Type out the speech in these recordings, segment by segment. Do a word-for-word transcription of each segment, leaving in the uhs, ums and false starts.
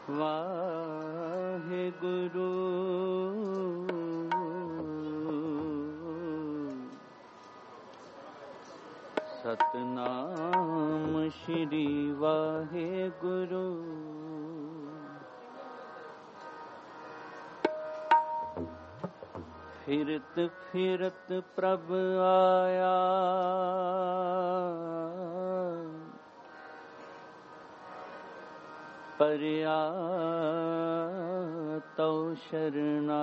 वाहेगुरु सतनाम श्री वाहेगुरु। फिरत फिरत प्रभ आया, परया तो शरणा।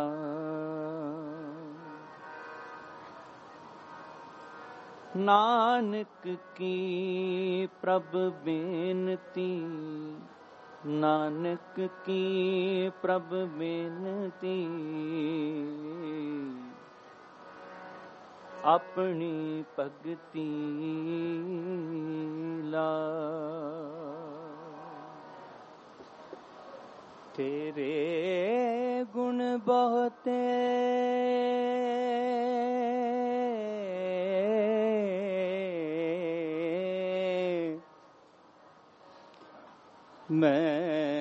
नानक की प्रभ बेनती, नानक की प्रभ बेनती, अपनी भगति ला। तेरे गुण बहुते मैं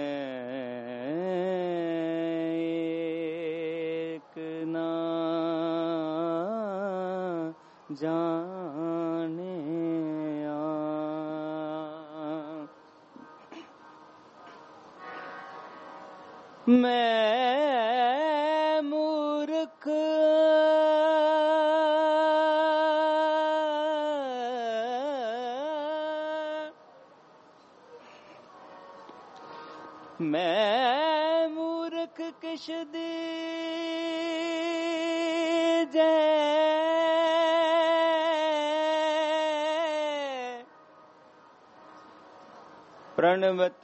एक ना जाने आ। मैं मूर्ख मैं मूर्ख किश दीजे, प्रणवत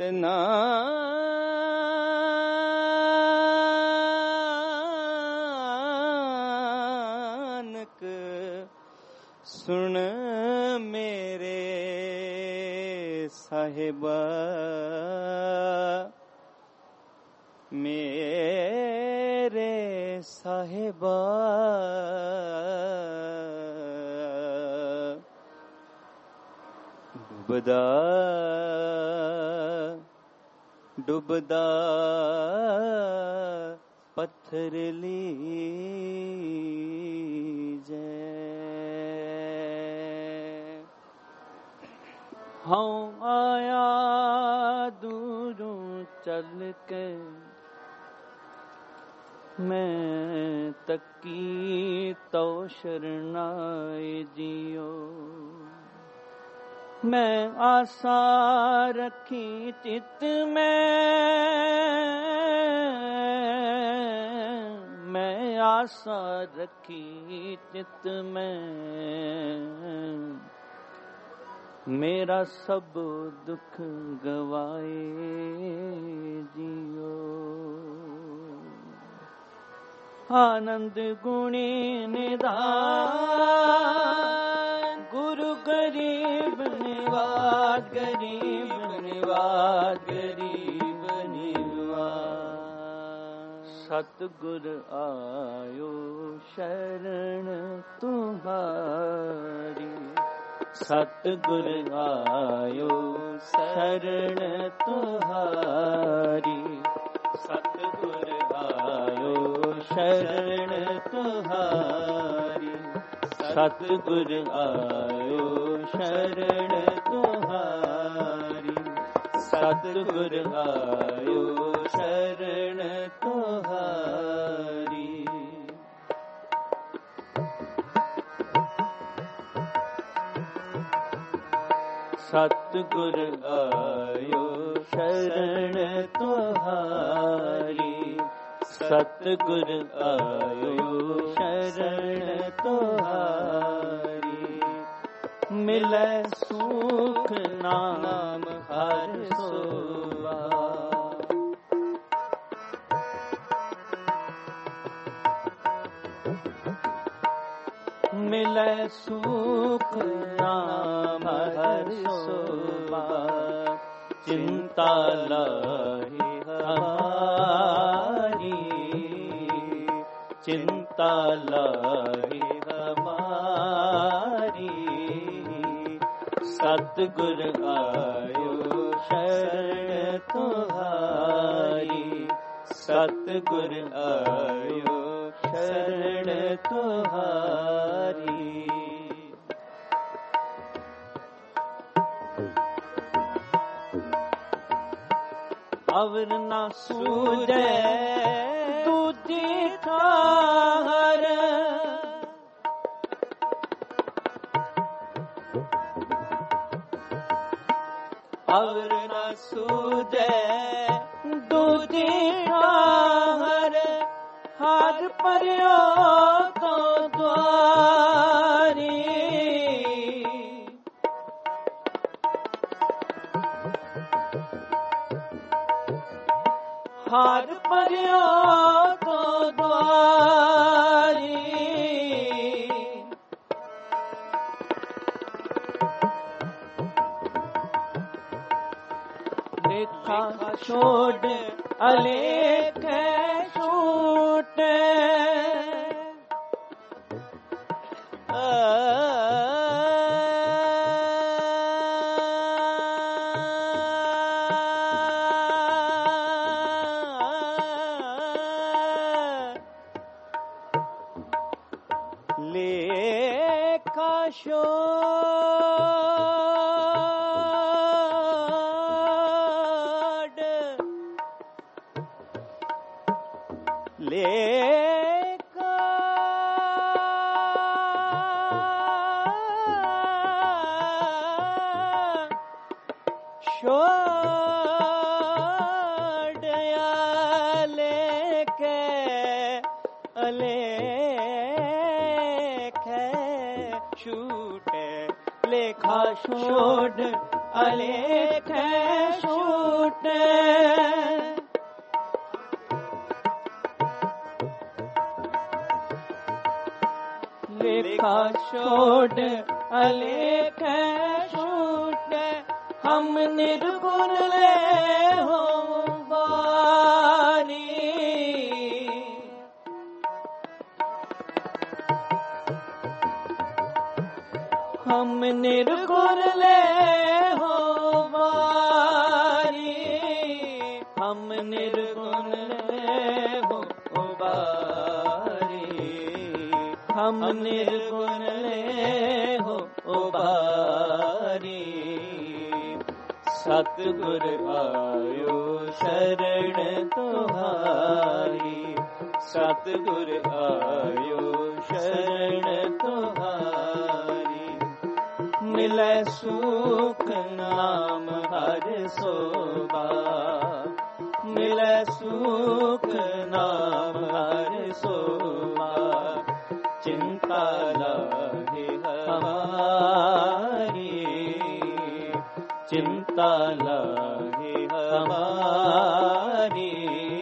नानक सुन मेरे साहिबा। मेरे साहिबा डुबदा डुबदा पत्थर लीजे। हाँ आया दूरों चल के, मैं तकी तो शरणाए जियो। मैं आशा रखी चित में, मैं आशा रखी चित में, मेरा सब दुख गवाए जियो। आनंद गुणी निधान, गुरु गरीब निवाज, गरीब निवाज, गरीब निवाज। सतगुर आयो शरण तुम्हारी, सतगुर आयो शरण तुम्हारी, सतगुर आयो शरण तुम्हारी, सतगुर आयो शरण तुम्हारी, सतगुर आयो शरण तुम्हारी। सतगुर आयो शरण तुम्हारी, सतगुर आयो शरण तुम्हारी। मिले सुख नाम हर सोवा, मिले सुख नाम हर सोवा। चिंता लाही हमारी, चिंता लाही हमारी। सतगुर आयो शरण तुम्हारी, सतगुर आयो शरण तुहारी। अवर न सूझे दूजी ठाहर, अवर न सूझे दूजी ठाहर, हार पर्यो तो द्वारी। हार पर्यो तो द्वारी। लेखा छोड़ अलेख छूटे, लेखा छोड़, लेखा छोड़ अलेख अलेख छूटे, लेखा छोड़ अलेख छूटे। लेखा छोड़ अलेख छूटे, हम निर्गुण ले हो बारी। हम निर्गुण ले हो बारी, हम निर्गुण ले हो बारी, हम निर्गुण ले हो बारी। सतगुर आयो शरण तुहारी, सतगुर आयो शरण तुहारी। मिलै सुख नाम हर सोबा, मिलै सुख नाम हर सोबा। चिंता लागे हमारी, चिंता लागे हमारी।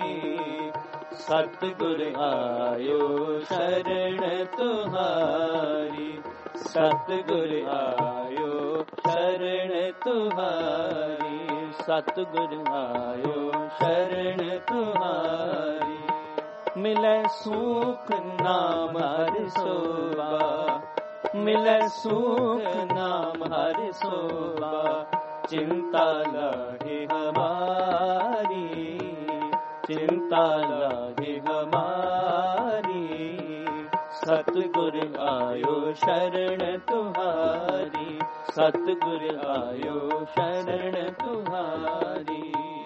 सतगुर आयो शरण तुहारी, सतगुर आयो शरण तुहारी, सतगुर आयो शरण तुहारी। मिलै सुख नाम हर सोबा, मिलै सुख नाम हर सोबा। चिंता लागे हमारी, चिंता लागे हमारी। सतगुर आयो शरण तुहारी, सतगुर आयो शरण तुहारी।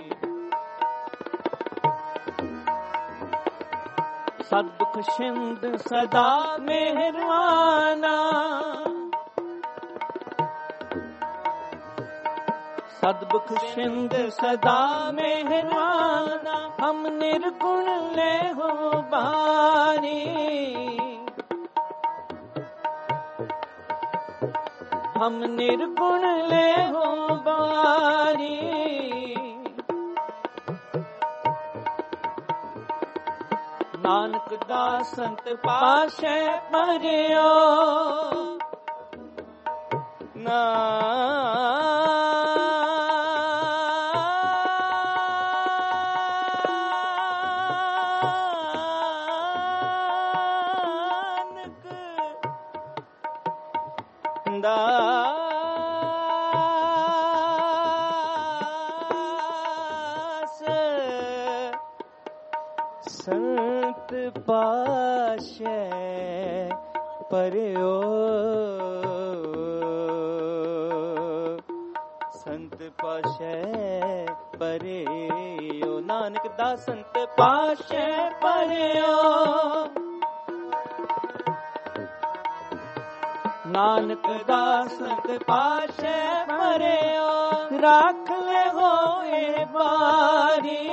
सदुख सिंध सदा मेहरबाना, सदबुख सिंध सदा मेहरबाना। हम निर्गुण ले हो बारी, हम निर्गुण ले हो बारी। नानक दास संत पाशे परियो, नानक दास संत पाशे परियो संत पाशे परियो नानक दास संत पाशे परियो नानक दास संत पाशे परियो राख ले होए बारी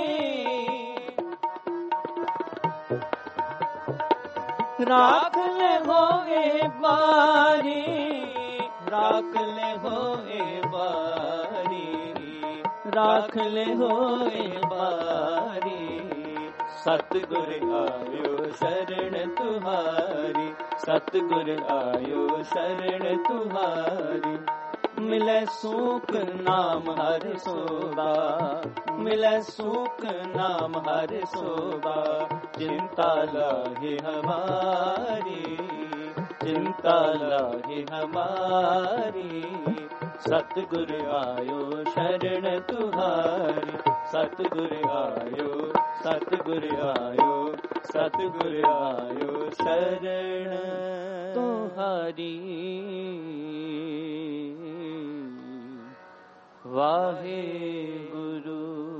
राख ले होए बारी राख ले होए बारी राख ले होए बारी सतगुर आयो शरण तुम्हारी सतगुर आयो शरण तुम्हारी मिले सुख नाम हर सोगा मिले सुख नाम हर सोगा चिंता लाहे हमारी चिंता लाहे हमारी सतगुर आयो शरण तुम्हारी सतगुर आयो सतगुर आयो सतगुर आयो शरण तुम्हारी वाहे गुरु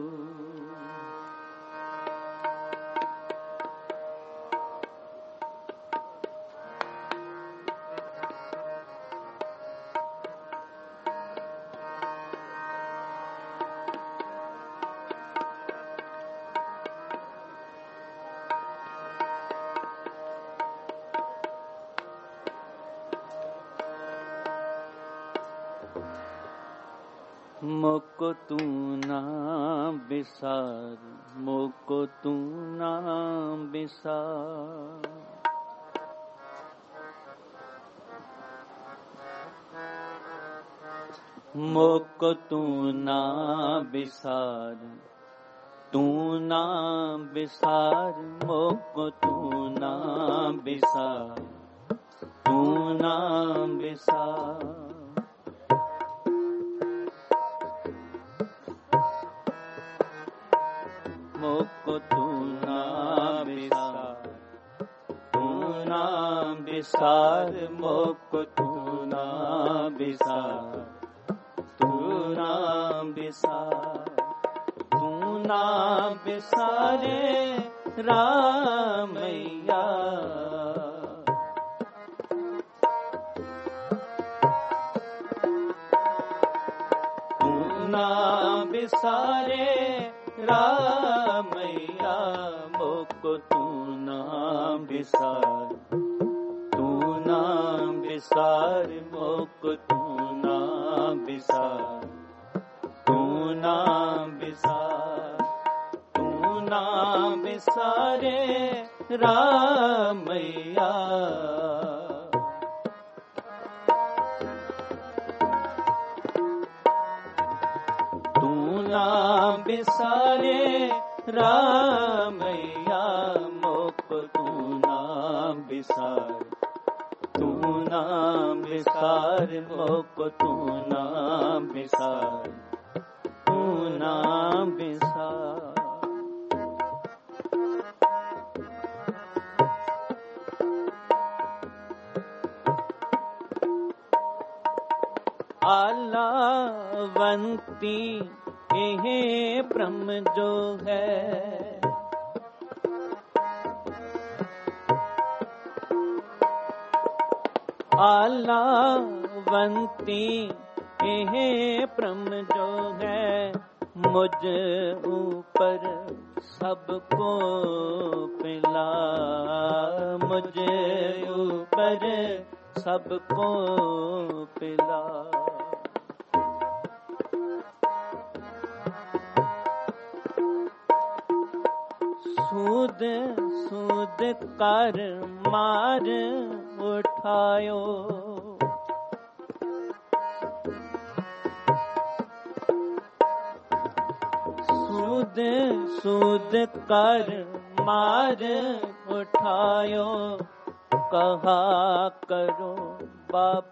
मोको तू ना बिसार मोको तू ना बिसार मोको तू ना बिसार तू ना बिसार मोको तू ना बिसार तू ना बिसार मोको तू ना बिसार तू ना बिसार मोको तू ना बिसार तू ना बिसार तू ना बिसारे रामैया तू ना बिसारे रामैया मोको तू ना बिसार तू ना बिसार मोको तू ना बिसार तू ना बिसार तू ना बिसारे रामैया तू ना बिसारे रामैया मोको तू ना बिसार तू ना बिसार मोको तू ना बिसार तू ना बिसार आलावंती हे ब्रह्म जो है आलावंती हे ब्रह्म जो है मुझ ऊपर सबको पिला मुझ ऊपर सबको पिला सूद सूद कर मार उठायो सूद सूद कर मार उठायो कहा करो बाप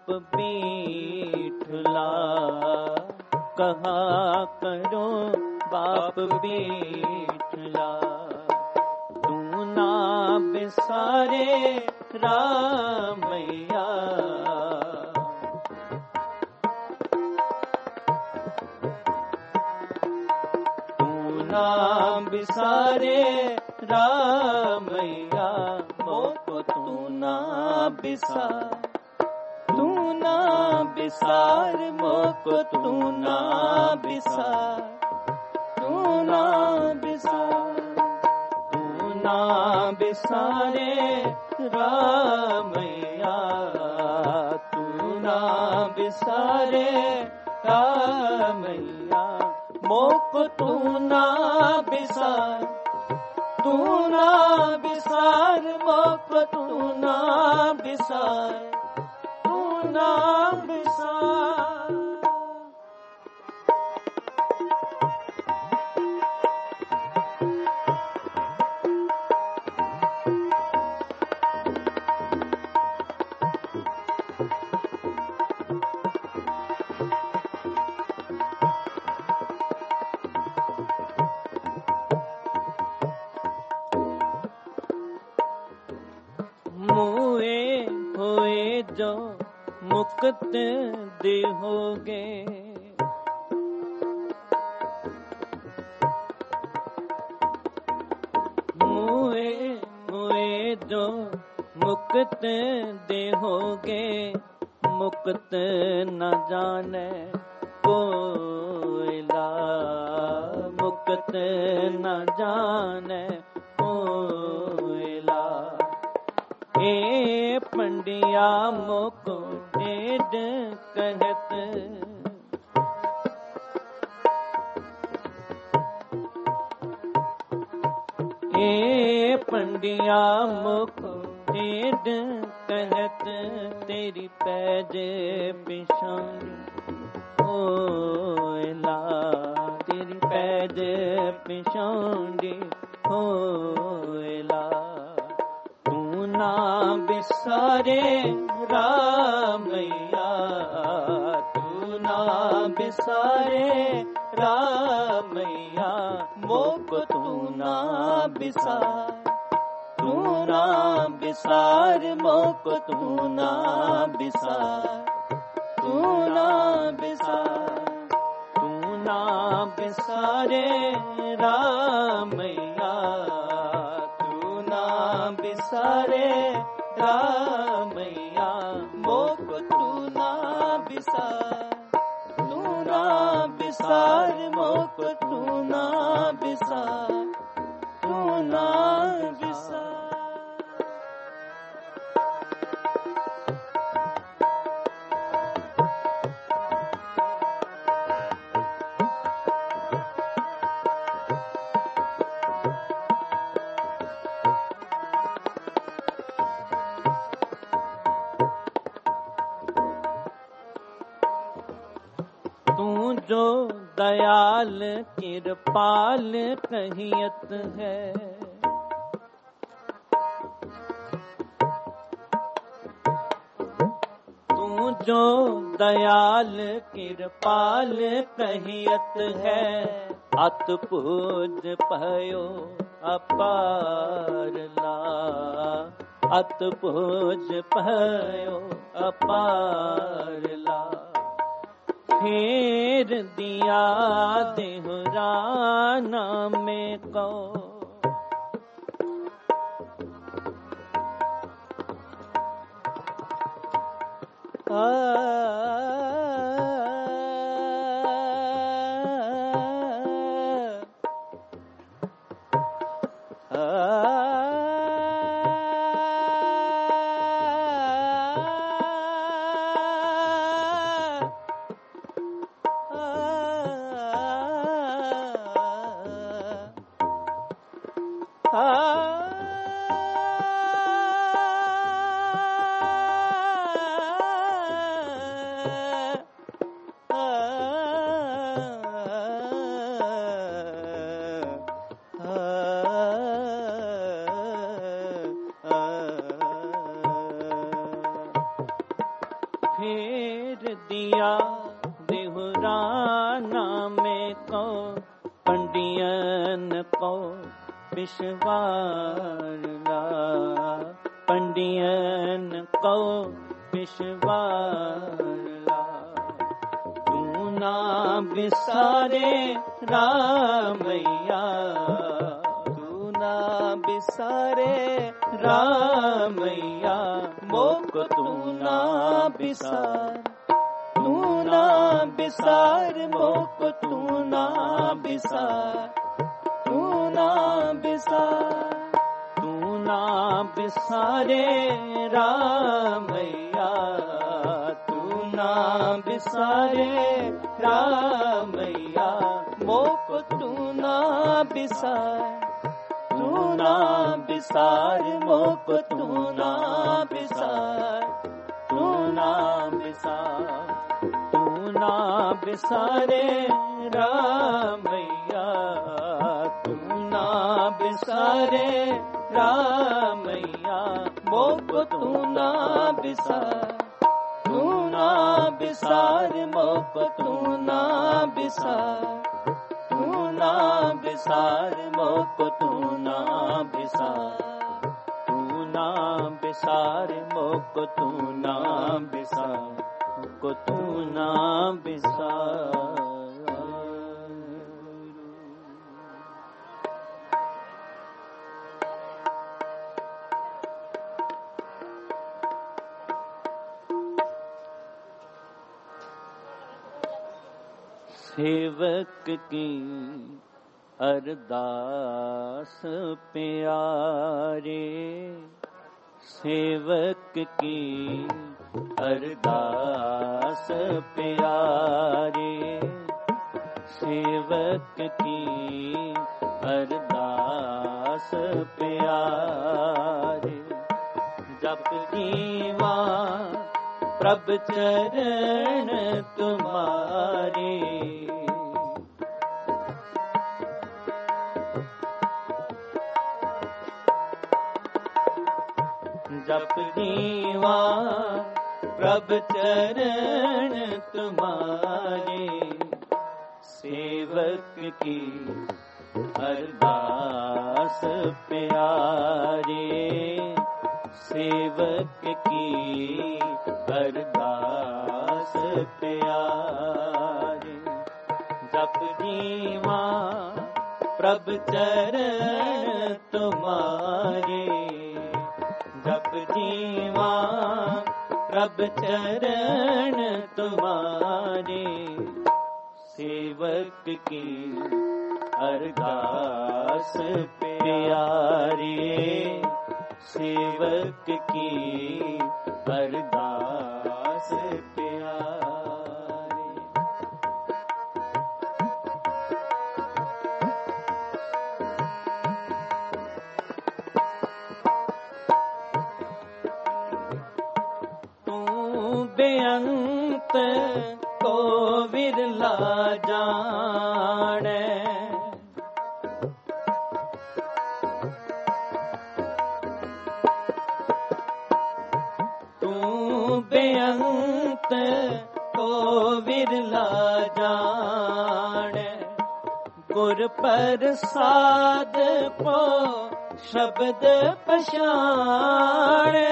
बीठला कहा करो बाप बीठला तू बिसारे रामैया। तू ना बिसारे रामैया, मोको तू ना बिसार, तू ना बिसार, मोको तू ना बिसार, तू ना बिसार, तू ना बिसारे रामैया, तू ना बिसारे रामैया, मोको तू ना बिसार, तू ना बिसार, मोको तू ना बिसार, तू ना बिसार। मुए हुए जो मुक्त दिहोगे, मुए हुए जो मुक्त दिहोगे, मुक्त न जाने कोयला, मुक्त न जाने कोयला। ए पंडिया मोको ढेड कहत, ए पंडिया मोको ढेड कहत, तेरी पैज पिछानी होयला, तेरी पैज पिछानी होयला। तू ना बिसारे रामैया, तू ना बिसारे रामैया, मोको तू ना बिसार, तू ना बिसार, मोको तू ना बिसार, तू ना बिसार, तू ना बिसारे रामैया, तू ना बिसारे रामैया, मोको तू ना बिसार, तू ना बिसार, मोको तू ना बिसार, तू ना बिसार। तू जो दयाल कृपाल कहियत है, तू जो दयाल कृपाल कहियत है, अत पूज भयो अपार ला, अत पूज भयो अपार ला। फेर दिया देहराना में को, फेर दिया देहुराना में को, पंडियन को पिछवाड़ा पंडियन को पिछवाड़ा तू ना बिसारे रामैया तू ना बिसारे रामैया मोको तू ना बिसार तू ना बिसार मोको तू ना बिसार तू ना बिसार तू ना बिसारे रामैया तू ना बिसारे रामैया मोको तू ना बिसार तू ना बिसार मोको तू ना बिसार तू ना बिसार तू ना बिसारे रामैया तू ना बिसारे रामैया मोको तू ना बिसार तू ना बिसार मोको तू ना बिसार तू ना बिसार मोको तू ना बिसार तू ना बिसार मोको तू ना बिसार को तू ना बिसार। सेवक की अरदास प्यारे सेवक की अरदास प्यारे सेवक की अरदास प्यारे जप जीवा प्रभ चरण तुम्हारे जप जीवा प्रभ चरण तुम्हारे सेवक की अरदास प्यारे सेवक की अरदास प्यारे जप जीवा प्रभ चरण तुम्हारे जप जीवा प्रभ चरण तुम्हारे सेवक की अरदास प्यारे सेवक की अरदास प्यारे तू बेअंत को विरला जाने तू बेअंत को विरला जाने गुर प्रसाद को शब्द पछाणे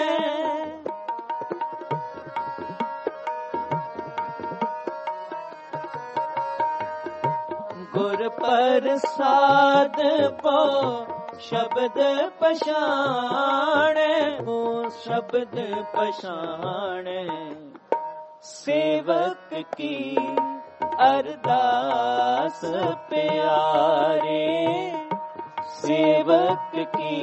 गुर प्रसाद को शब्द पछाणे वो शब्द पछाणे सेवक की अरदास प्यारे सेवक की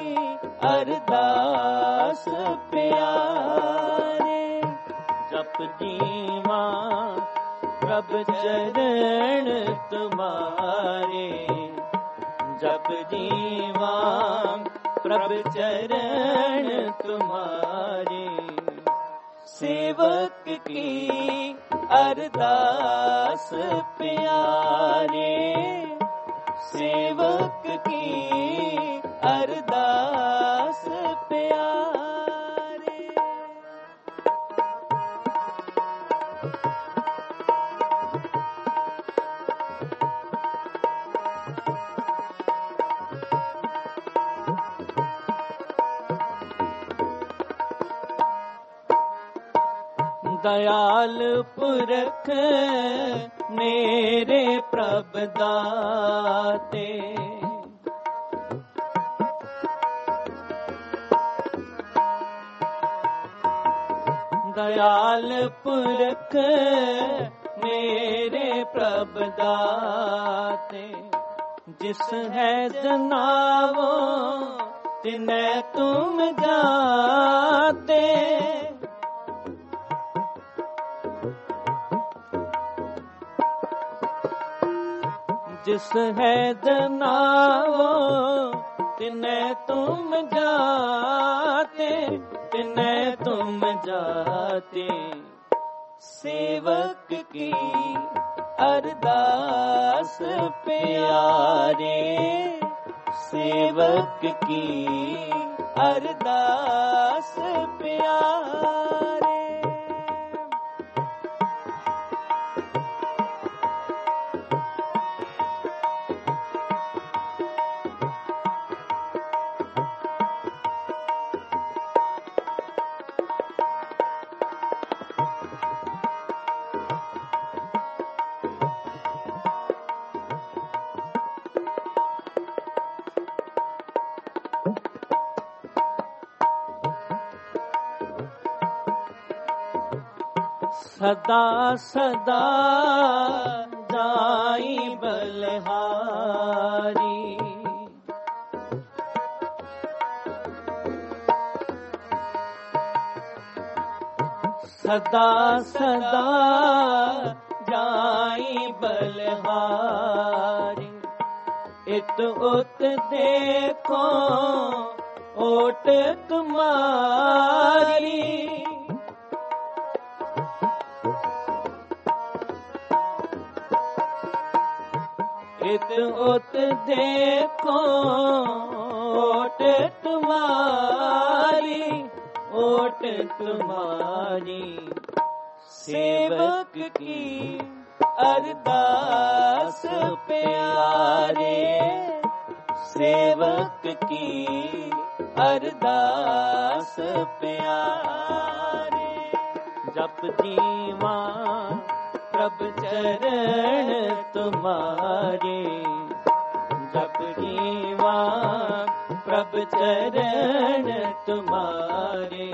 अरदास प्यारे जप जीवा प्रभ चरण तुम्हारे जप जीवा प्रभ चरण तुम्हारे सेवक की अरदास प्यारे सेवक की अरदास प्यारे दयाल पुरख मेरे प्रभ दाते, दयाल पुरख मेरे प्रभ दाते, जिस है जनावो तिन्हें तुम जाते, जिस है जनावो तिन्हें तुम जाते, तिन्हें तुम जाते, सेवक की अरदास प्यारे, सेवक की अरदास प्यारे। सदा सदा जाई बलहारी, सदा सदा जाई बलहारी, इत उत देखो ओट तुम्हारी, इत उत देखो ओट तुम्हारी, ओट तुम्हारी, सेवक की अरदास प्यारे, सेवक की अरदास प्यारे। जप जीवा प्रभ चरण तुम्हारे, जप जीवा प्रभ चरण तुम्हारे,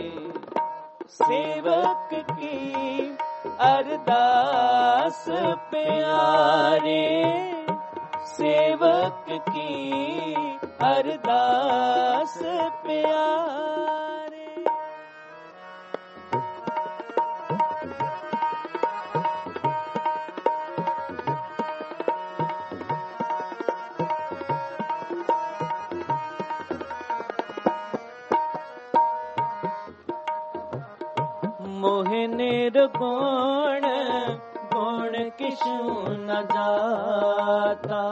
सेवक की अरदास प्यारे, सेवक की अरदास प्यारे। मोहि निर्गुण गुण किछु न जाता,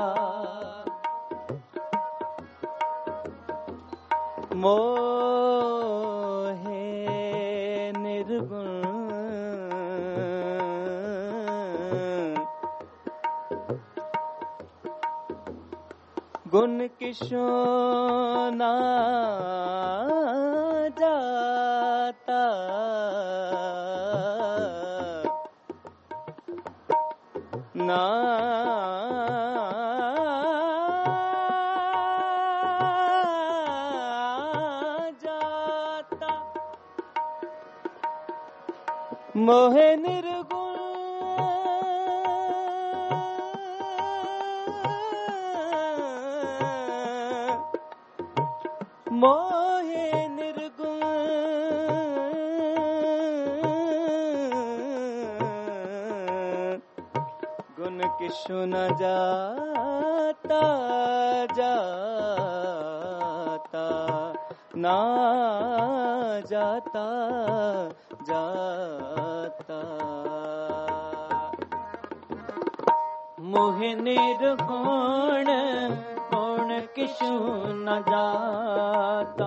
मोहे निर्गुण गुण किछु न जाता, ना जाता, मोहे निर्गुण मोहे निर्गुण गुण किछु न जाता, जाता ना जाता, जाता। मोहि निर्गुण गुण किछु न जाता,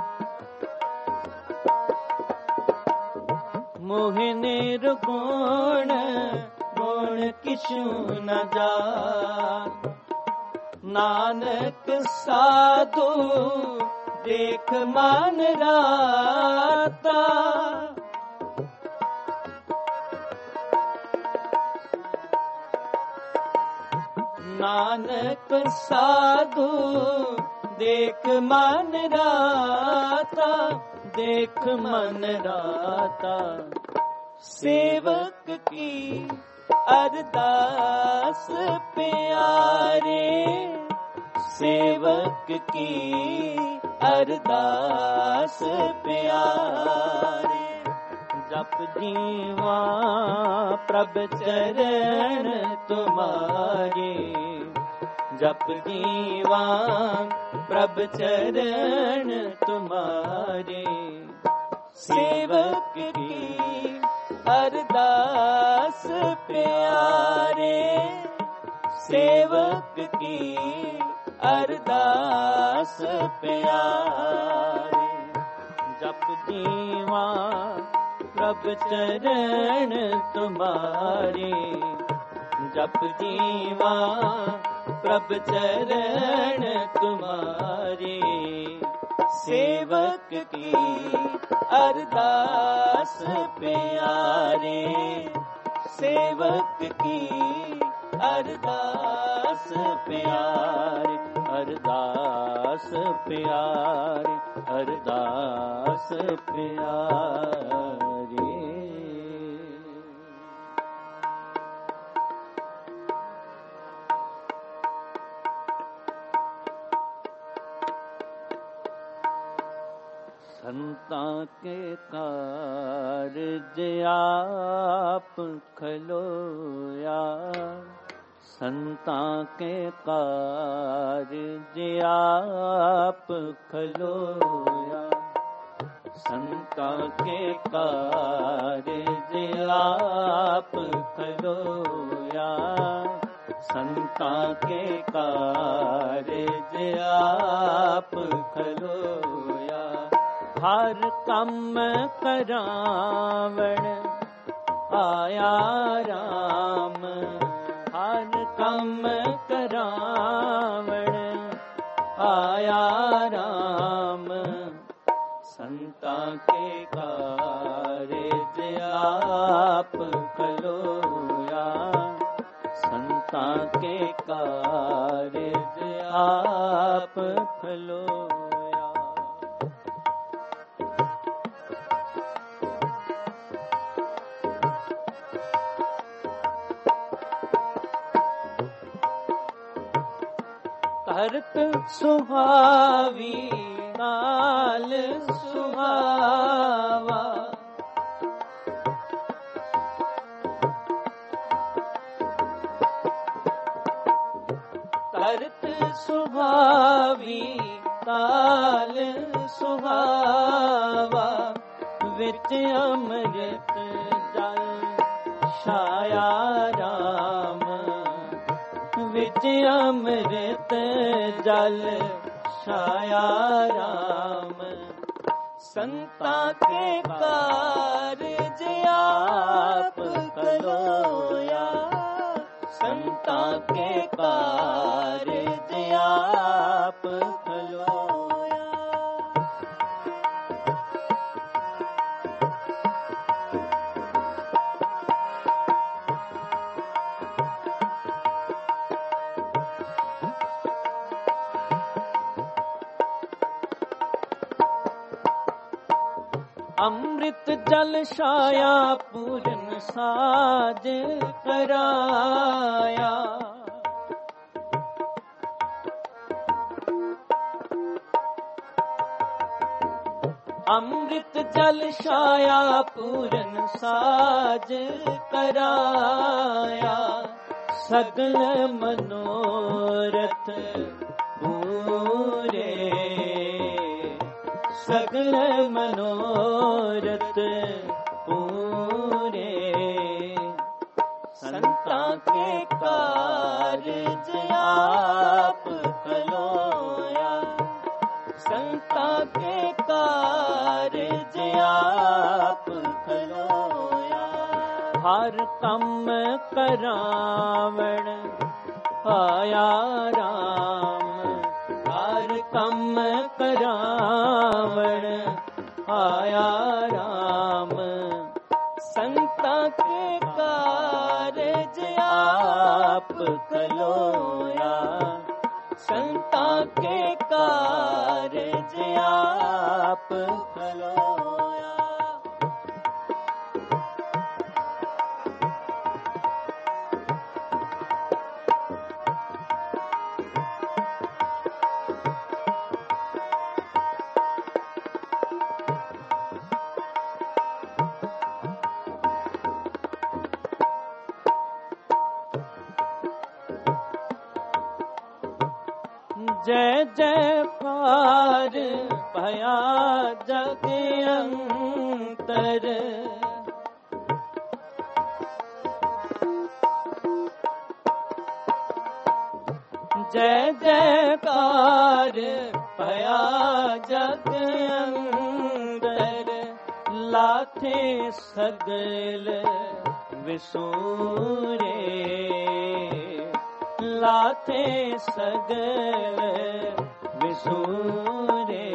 मोहि निर्गुण गुण किछु न जाता, नानक साधु देख मान राता, नानक साधु देख मन राता, देख मन राता। सेवक की अरदास प्यारे, सेवक की अरदास प्यारे। जप जीवा प्रभ चरण तुम्हारे, जप जीवा प्रभ चरण तुम्हारे। सेवक की अरदास प्यारे, सेवक की अरदास प्यारे। जप जीवा प्रभ चरण तुम्हारे, जप जीवा प्रभ चरण तुम्हारे। सेवक की अरदास प्यारे, सेवक की अरदास प्यारे। अरदास प्यारे, अरदास प्यारे। संतां के कारज आप खलोया, संतां के कारज आप खलोया। संतां के कारज आप खलोया, संतां के कारज आप खलोया। हर कम करावण आया राम, हर कम करावण आया राम। संतां के कारज आप खलोया, संतां के कारज आप खलोया। करत सुहावी नाल सुहावा, करत सुहावी नाल सुहावा। विच अमृत जल छाया राम, विच अमृत जल छाया राम। संतां के कारज आप खलोया, संतां के कारज आप खलोया। अमृत जल छाया पूरन साज कराया, अमृत जल छाया पूरन साज कराया। सगल मनोरथ पूरे, सगल मनोरथ पूरे। संतां के कारज आप खलोया, संतां के कारज आप खलोया। हर कम करावण आया राम, हर कम करावण आया राम। संतां के कारज आप खलोया, संता के कारज आप खलोया। जय जयकार भया जग अंतर, जय जयकार भया जग अंतर, लाथे सगल विसूरे, लाथे सगल विसूरे,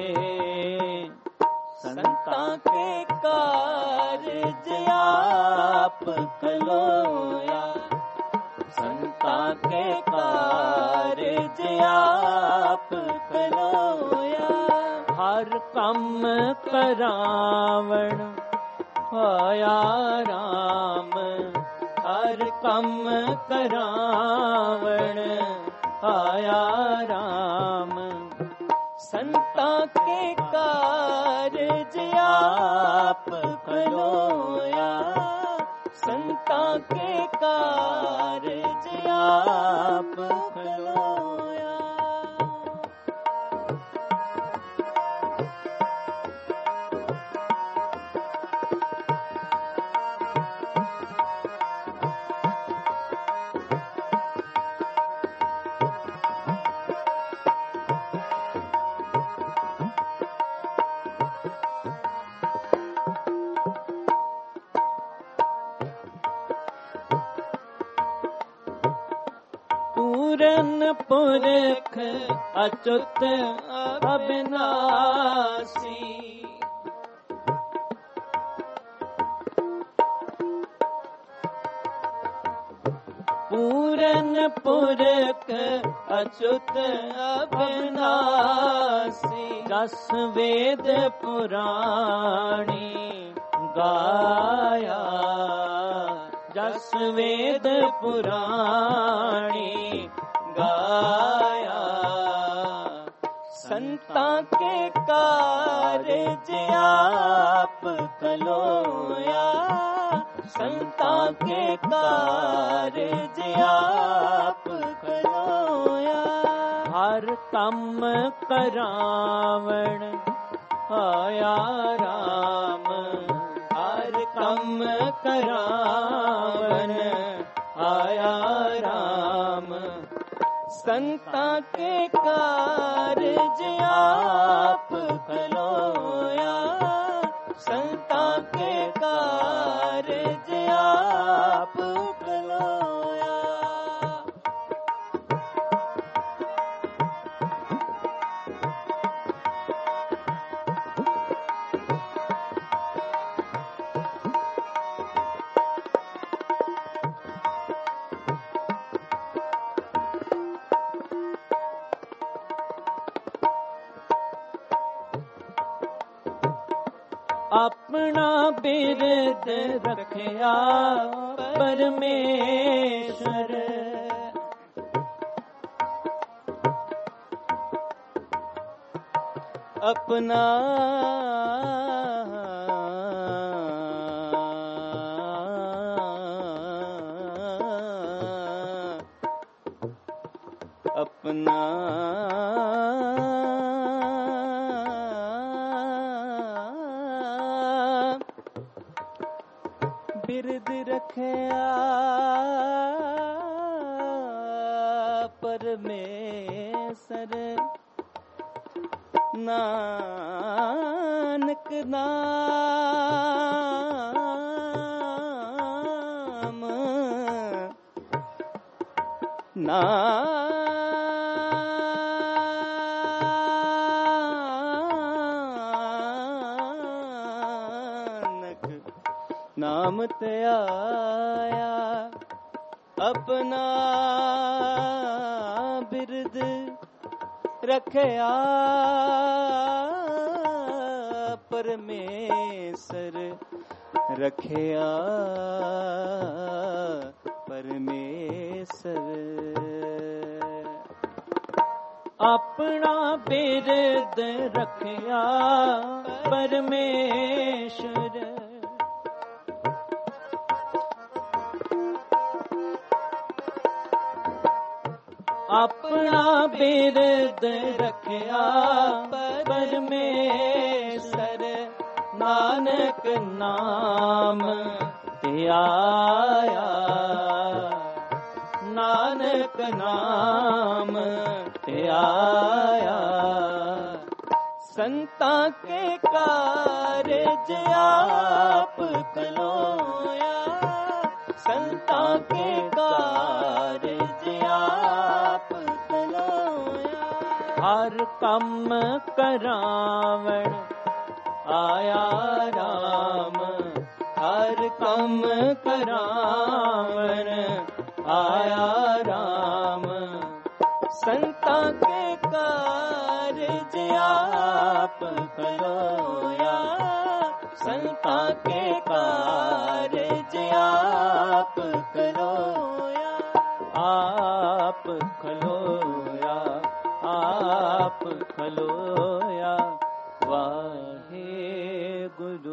संता के कारज आप खलोया, संता के कारज आप खलोया। हर काम करावण पाया राम, हर काम करावण आया राम, संता के कारज आप खलोया, संता के कारज आप खलोया। पूरन पुरख अच्युत अविनाशी, पूरन पुरख अच्युत अविनाशी, दस वेद पुराणी गाया, दस वेद पुराणी गाया, संता के कारज आप खलोया, संता के कारज आप खलोया। हर काम करावण आया राम, हर काम करावण आया राम, संता के कारज आप खलोया, संता के कारज आप खलोया। अपना बिरद रखया परमेश्वर, अपना अपना बिरद रखया परमेश्वर, नानक नाम नानक नाम ते आया, अपना बिरद रखया परमेश्वर रखया परमेश्वर अपना बिरद रखया परमेश्वर अपना बिरद रखया परमेश्वर नानक नाम ते आया नानक नाम ते आया संता के कारज आप खलोया संता के कारज आप खलोया हर कम करावण आया राम हर कम करावण आया राम संता के कारज आप खलोया संता के कारज आप खलोया आप खलोया आप खलोया वाहे गुरु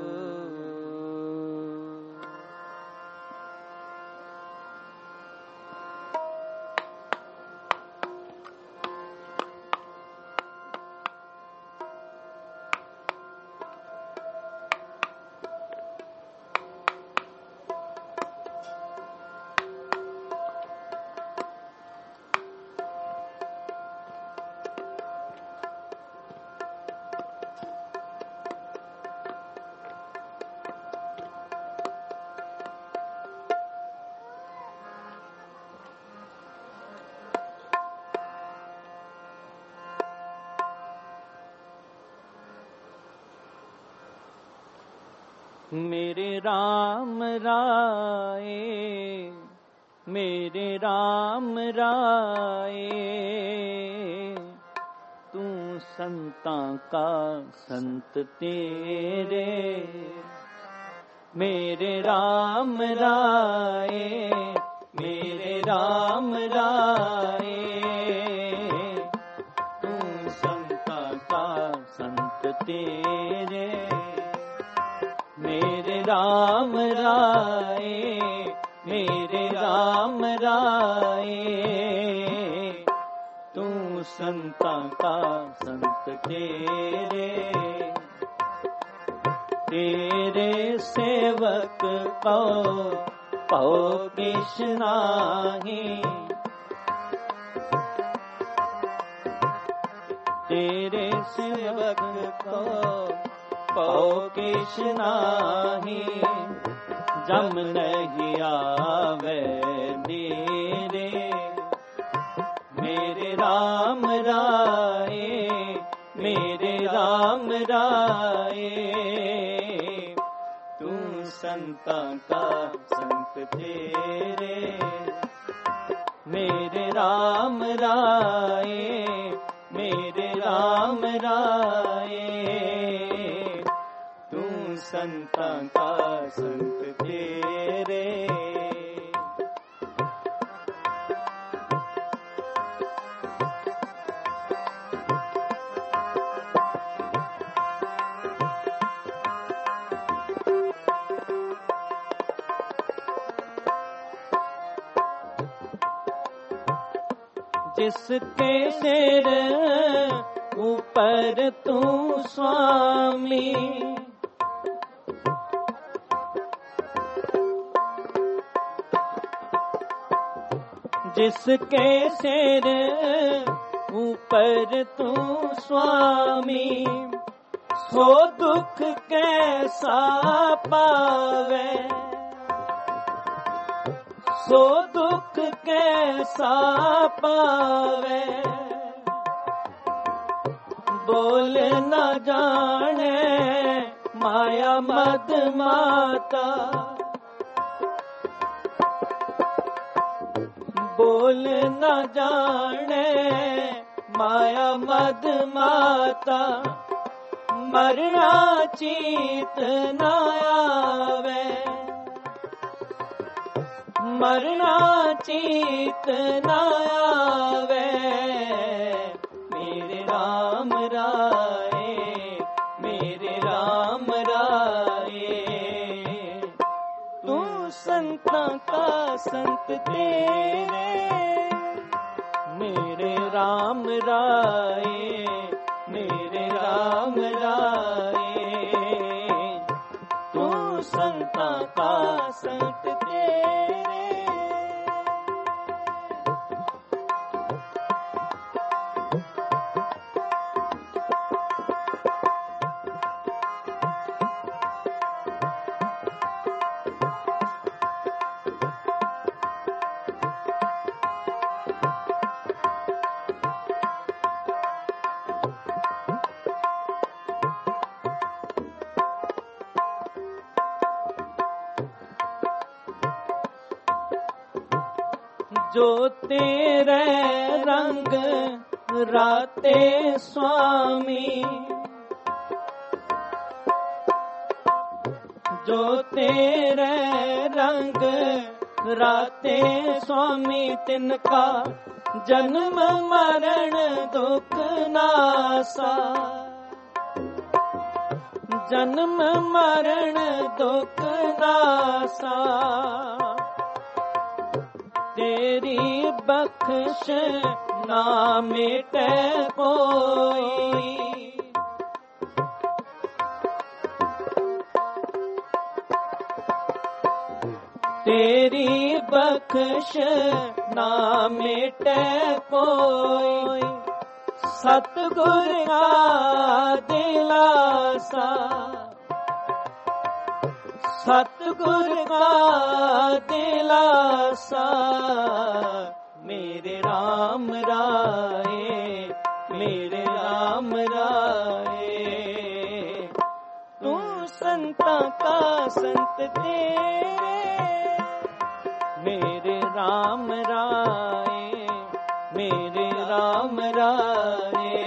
मेरे राम राए मेरे राम राए तू संतां का संत तेरे मेरे राम राए मेरे राम राए तू संतां का संत तेरे मेरे राम राए मेरे राम राए तू संता का संत तेरे तेरे सेवक को पौ किश नाही तेरे सेवक को पौ किश नाही जम नहीं आवे देरे मेरे राम राए मेरे राम राए तू संता का संत तेरे मेरे राम राए मेरे राम राए संता का संत तेरे जिसके सिर ऊपर तू स्वामी जिसके सिर ऊपर तू स्वामी सो दुख कैसा पावे सो दुख कैसा पावे बोल न जाने माया मद माता बोल न जाने माया मद माता, मरना चीत न आवे, मरना चीत न आवे, मेरे राम राए, मेरे राम राए। तू संता का संत तेरे, मेरे राम राए, मेरे राम राए। तू संता का संत तेरे। जो तेरे रंग राते स्वामी, जो तेरे रंग राते स्वामी, तिनका जन्म मरण दुख नासा, जन्म मरण दुख नासा। तेरी बख्श ना मिटे कोई, तेरी बख्श ना मिटे कोई, सतगुर का दिलासा, सतगुर का दिलासा। मेरे राम राए, मेरे राम राए। तू संता का संत तेरे, मेरे राम राए, मेरे राम राए।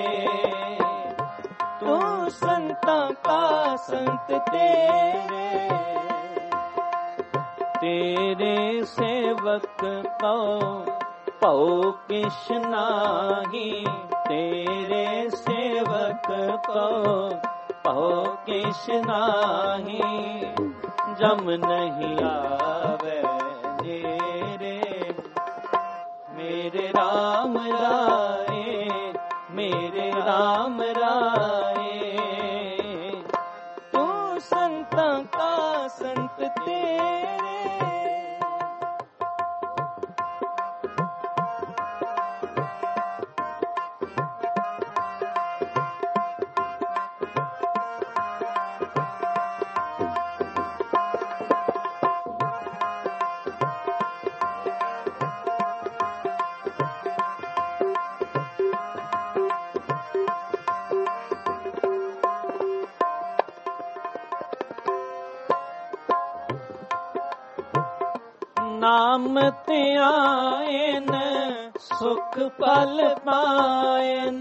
तू संता का संत तेरे, तेरे सेवक को पौ किश नाही, तेरे सेवक को पौ किश नाही। जम नहीं आवे तेरे, मेरे राम राए, मेरे राम राए। तू संता का संत तेरे, नाम त्यायन सुख पल पायन,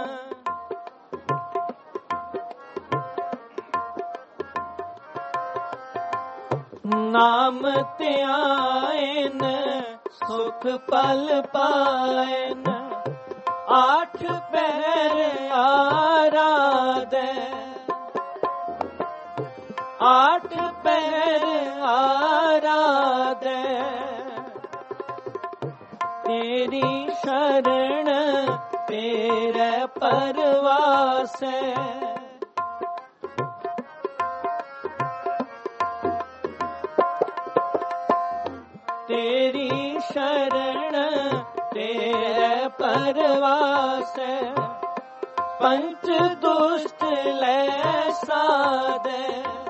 नाम त्यायन सुख पल पायन। आठ पहर आराधे, आठ पहर आराधे। तेरी शरण तेरे परवास, तेरी शरण तेरे परवास। पंच दुष्ट ले साधे,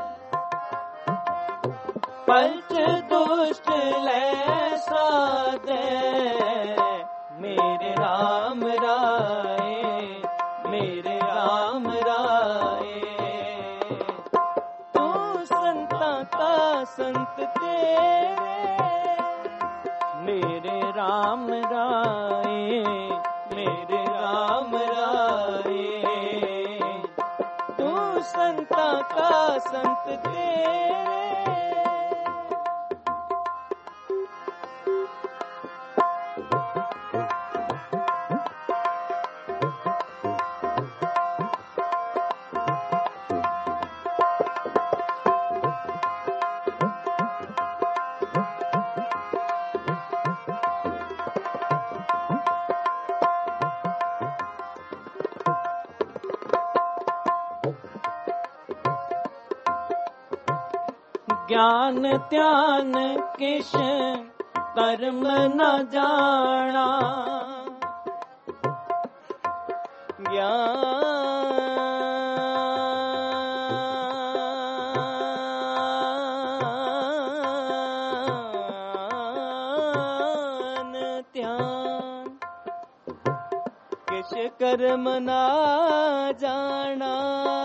पंच दुष्ट ले साधे। मेरे राम राए, मेरे राम राए। तू संता का संत तेरे, मेरे राम राम राए, मेरे राम राए। तू संता का संत तेरे, ज्ञान ध्यान किश कर्म न जाना, ज्ञान ध्यान किश कर्म न जाना,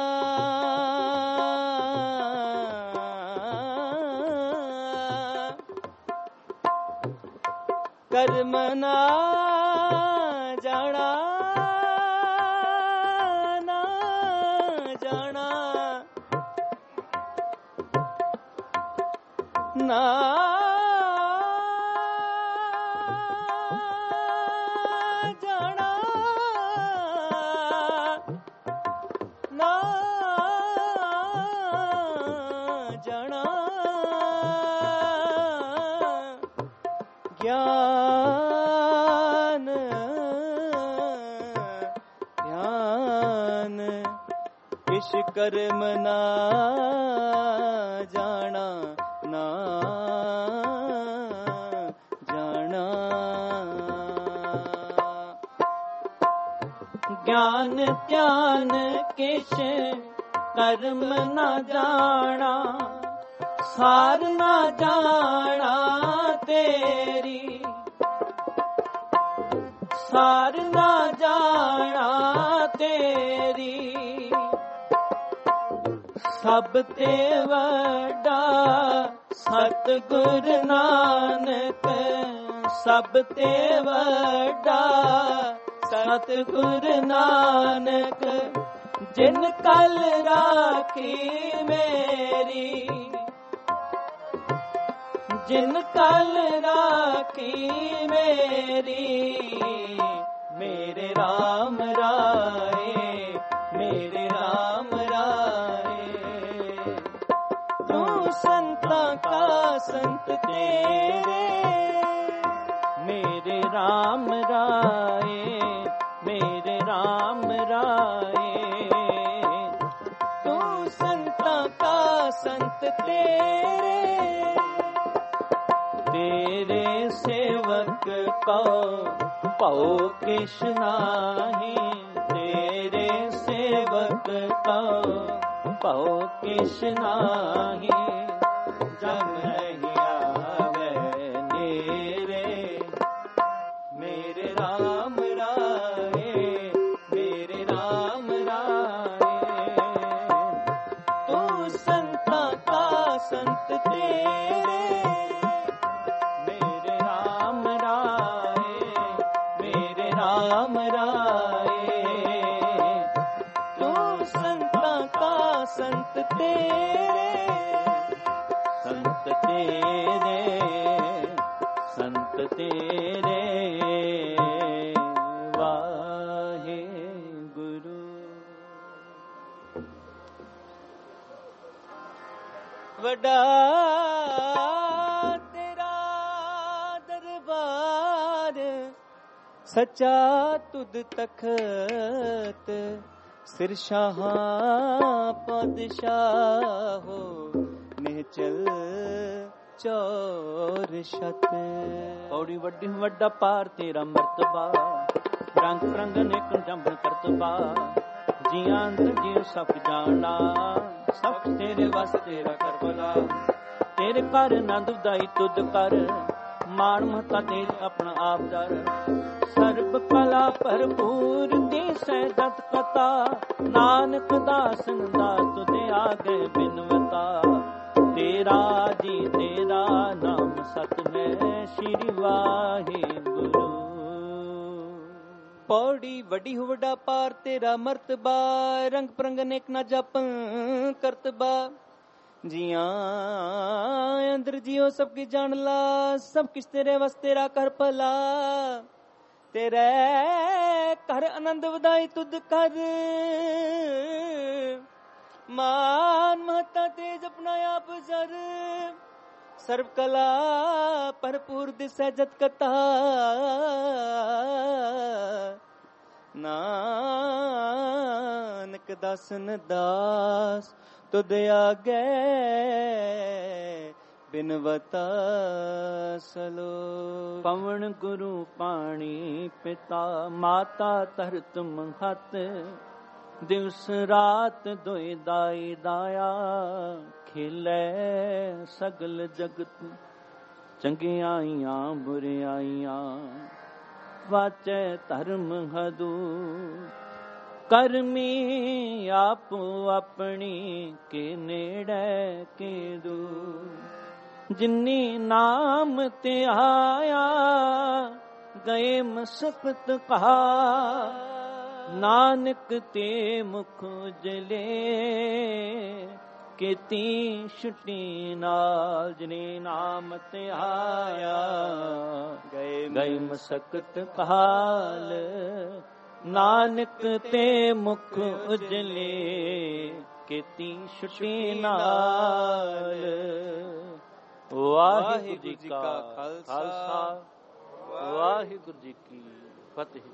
कर्म ना जाना, ना जाना, ना जाना, ना जाना, ज्ञान ध्यान किश कर्म ना जाना, ना जाना। ज्ञान ध्यान किश कर्म ना जाना, सार ना जाना तेरी, सार ना जाना तेरी। सब ते वड्डा सतगुर नानक, सब ते वड्डा सतगुर नानक। जिन कल राखी मेरी, जिन कल राखी मेरी, मेरे राम राए, मेरे राम राए। तू संता का संत तेरे, मेरे राम राए, मेरे राम राए। तू संता का संत तेरे, तेरे सेवक को पाओ किश नाही, तेरे सेवक को पाओ किश नाही। जग नहीं आवे नेरे, मेरे राम राए, मेरे राम राए। तू संता का संत तेरे, राम राए। तू संता का संत तेरे, संत तेरे, संत तेरे। वाहे गुरु। वड्डा तेरा दरबार, सच्चा तुद तखत। सिर शाहां पादशाहो, निहचल चौर शत। पौड़ी वड्डी वड्डा पार तेरा मर्तबा, रंग रंग नेक जंबल करतबा। जियां जीव सब जाना, सब तेरे वस तेरा कर भला। तेरे कर नंद उदाई तुद कर, मान महता तेज अपना आप दर। सर्ब कला भरपूर दिसै जत कथा, नानक दासन दास तुझे आगे बिनवता। तेरा जी तेरा नाम सत है, श्री वाहे गुरु। ਪੌੜੀ ਵੱਡੀ ਹੋ ਵੱਡਾ ਪਾਰ ਤੇਰਾ ਮਰਤਬਾ, ਰੰਗ ਪ੍ਰੰਗ ਅਨੇਕ ਨਾ ਜਪ ਕਰਤਬਾ। ਜੀਆਂ ਅੰਦਰ ਜਿਉ ਸਭ ਕੀ ਜਾਣ ਲਾ, ਸਭ ਕਿਛ ਤੇਰੇ ਵਸ ਤੇਰਾ ਕਰ ਭਲਾ। ਤੇਰੇ ਘਰ ਆਨੰਦ ਵਧਾਈ ਤੁਧ ਕਰ, ਮਾਨ ਮਹਤਾ ਤੇਜ ਆਪਣਾ ਆਪ ਜਰ। ਸਰਬ ਕਲਾ ਭਰਪੂਰ ਦਿਸੈ ਜਤ ਕਥਾ, ਨਾਨਕ ਦਾਸਨ ਦਾਸ ਤੁਧ ਆਗੇ ਬਿਨਵਤਾ ਸਲੋ। ਪਵਨ ਗੁਰੂ ਪਾਣੀ ਪਿਤਾ, ਮਾਤਾ ਧਰਤ ਮਹਤ। ਦਿਵਸ ਰਾਤ ਦੁਇ ਦਾਈ ਦਾਇਆ, ਖੇਲੇ ਸਗਲ ਜਗਤ। ਚੰਗਿਆਈਆਂ ਬੁਰਿਆਈਆਂ, ਵਾਚੈ ਧਰਮ ਹਦੂ। ਕਰਮੀ ਆਪੋ ਆਪਣੀ, ਕੇ ਨੇੜੇ ਕੇ ਦੂਰ। ਜਿਨੀ ਨਾਮ ਤੇ ਆਇਆ, ਗਏ ਮਸਕਤ ਕਹਾ। ਨਾਨਕ ਤੇ ਮੁਖ ਉਜਲੇ, ਕੀਤੀ ਛੁੱਟੀ ਨਾਲ। ਜਿਨੇ ਨਾਮ ਤੇ ਆਇਆ, ਗਏ ਗਏ ਮਸਕਤ ਕਾਲ। ਨਾਨਕ ਤੇ ਮੁਖ ਉਜਲੇ, ਕੀਤੀ ਛੁੱਟੀ ਨਾਲ। ਵਾਹਿਗੁਰੂ ਜੀ ਕਾ ਖਾਲਸਾ, ਵਾਹਿਗੁਰੂ ਜੀ ਕੀ ਫਤਿਹ।